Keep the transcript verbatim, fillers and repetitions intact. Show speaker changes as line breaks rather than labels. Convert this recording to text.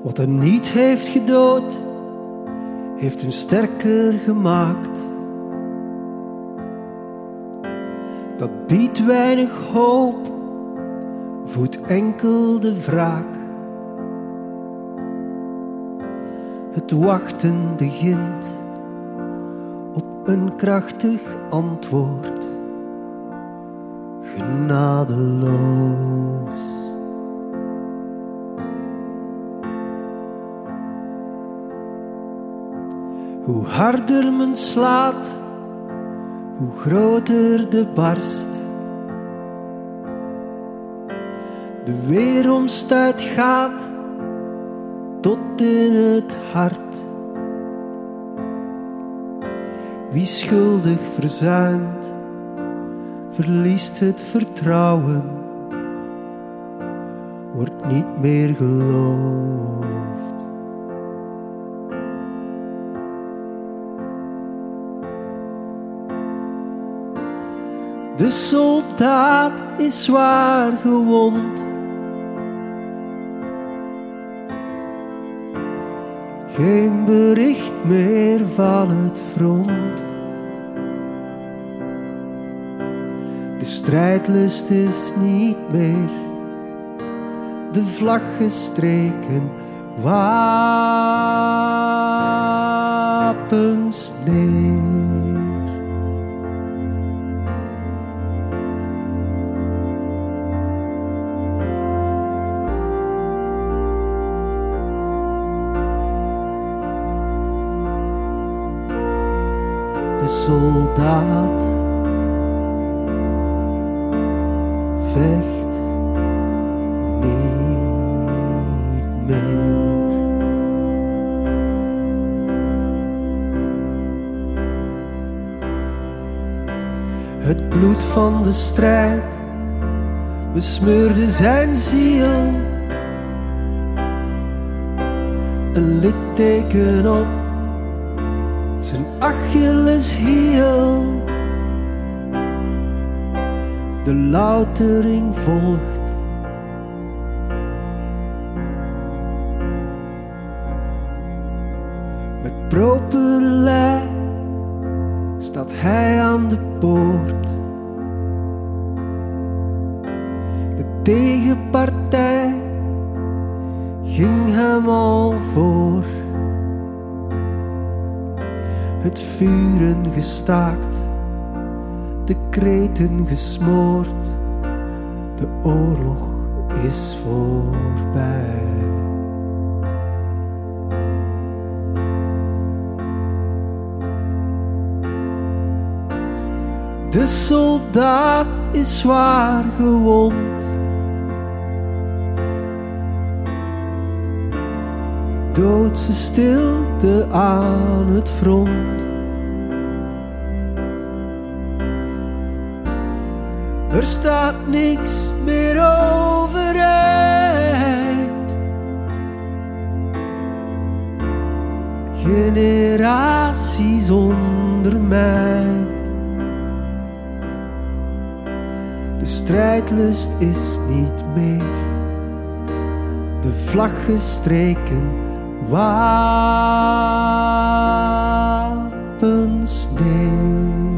Wat hem niet heeft gedood, heeft hem sterker gemaakt. Dat biedt weinig hoop, voedt enkel de wraak. Het wachten begint op een krachtig antwoord, genadeloos. Hoe harder men slaat, hoe groter de barst. De weeromstuit gaat tot in het hart. Wie schuldig verzuimt, verliest het vertrouwen, wordt niet meer geloofd. De soldaat is zwaar gewond. Geen bericht meer van het front. De strijdlust is niet meer. De vlag gestreken, wapens neer. De soldaat vecht niet meer. Het bloed van de strijd besmeurde zijn ziel. Een litteken op zijn Achilleshiel. De loutering volgt. Met propere lei staat hij aan de poort. De tegenpartij ging hem al voor. Het vuren gestaakt, de kreten gesmoord, de oorlog is voorbij. De soldaat is zwaar gewond. Doodse stilte aan het front. Er staat niks meer overeind. Generaties ondermijnd. De strijdlust is niet meer. De vlag gestreken, wapens neer.